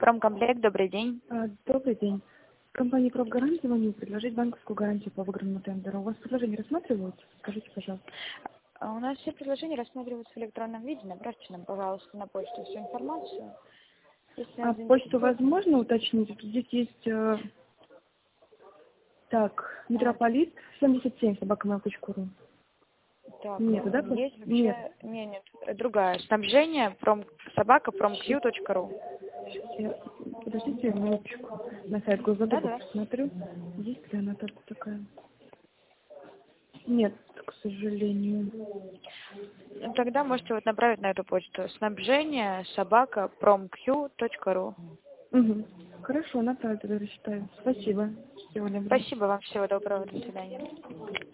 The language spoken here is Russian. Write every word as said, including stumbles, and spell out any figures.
Промкомплект, добрый день. А, Добрый день. Компания «Промгарант» звоню предложить банковскую гарантию по выигранному тендеру. У вас предложения рассматриваются? Скажите, пожалуйста. А У нас все предложения рассматриваются в электронном виде. Направьте нам, пожалуйста, на почту всю информацию. Если А нас почту заинтересует. возможно уточнить? Здесь есть, э, так, А, метрополит семьдесят семь, собака mail точка ру. так, Нет, да? просто- есть Нет. вообще... Нет, нет, другая. Снабжение, пром... собака, промкью точка ру. Сейчас я... Подождите минуточку. На сайт Госзадоба Да-да. посмотрю. Есть ли она тут такая? Нет, к сожалению. Ну, Тогда можете вот направить на эту почту. Снабжение, собака, промкью точка ру. Угу. Хорошо, направлю, тогда рассчитаю. Спасибо. Всего доброго. Спасибо вам, всего доброго, до свидания.